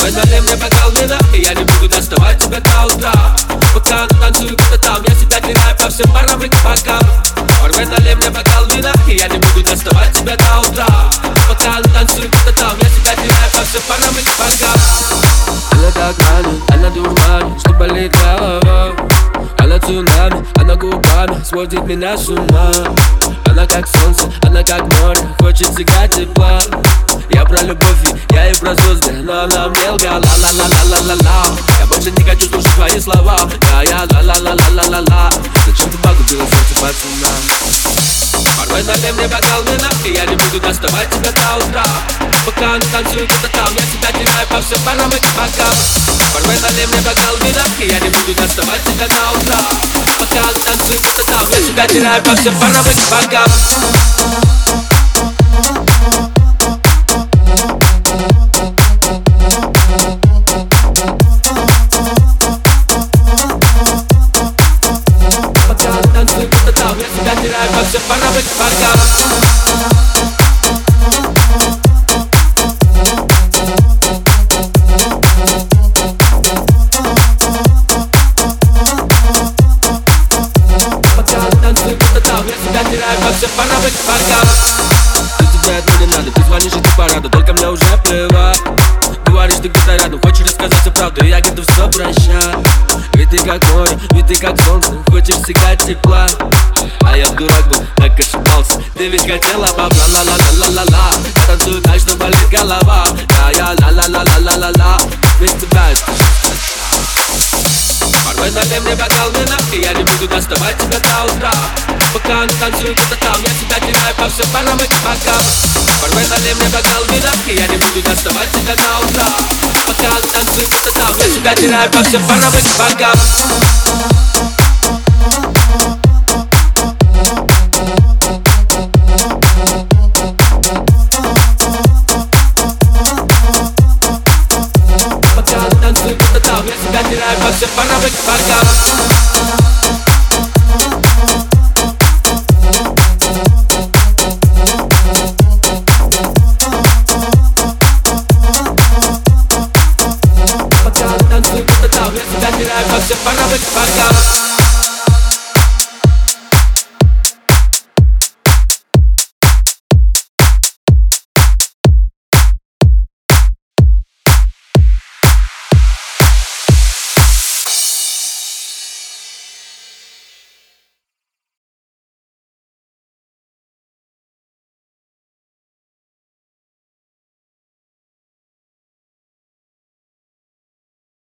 Порвай налей мне бокал вина, и я не буду доставать тебя до утра. Пока танцую где-то там, я себя клинаю по всем барам и кабакам. Порвай налей мне бокал вина, и я не буду доставать тебя до утра. Пока танцую где-то там, я себя клинаю по всем барам и кабакам. Она так ранит, она дурманит, что болит голова. Она цунами, она губами сводит меня с ума. Она как солнце, она как море, хочет всегда тепла. Я про любовь, я и про звезды, но она мне лгала. Ла-ла-ла-ла-ла-ла. Я больше не хочу слушать твои слова. Я ла-ла-ла-ла-ла-ла. Зачем ты погубила сердце пацана? Порвай налей мне бокал вина, и я не буду доставать тебя до утра. Пока она танцует где-то там, я себя теряю по всем барам и кабакам. Порвай налей мне бокал вина, и я не буду доставать тебя до утра. Пока она танцует где-то там, я себя теряю по всем барам и кабакам. По всем барам и кабакам. Пока танцую где-то там, я себя теряю по всем барам и кабакам. Ты тебя одну не надо, ты звонишь и ты порада, только мне уже плевать. Говоришь, ты где-то рядом, хочешь рассказать всю правду, и я готов все прощать. Ведь ты как море, ведь ты как солнце, хочешь всегда тепла. А я дурак был, так ошибался. Ты ведь хотела бабла, ла-ла-ла-ла-ла-ла. Я танцую так, что болит голова. Я ла-ла-ла-ла-ла-ла-ла. Без тебя это порвай налей мне бокал вина, и я не буду доставать тебя до утра. Пока она танцует где-то там, я себя теряю по всем барам и кабакам. Порвай налей мне бокал вина, и я не буду доставать тебя до утра. Пока она танцует где-то там, я себя теряю по всем барам и кабакам. Я себя теряю по всем барам и кабакам. Пока танцую где-то там, я себя теряю по всем барам и кабакам.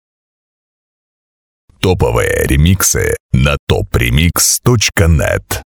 Топовые ремиксы на topremix.net.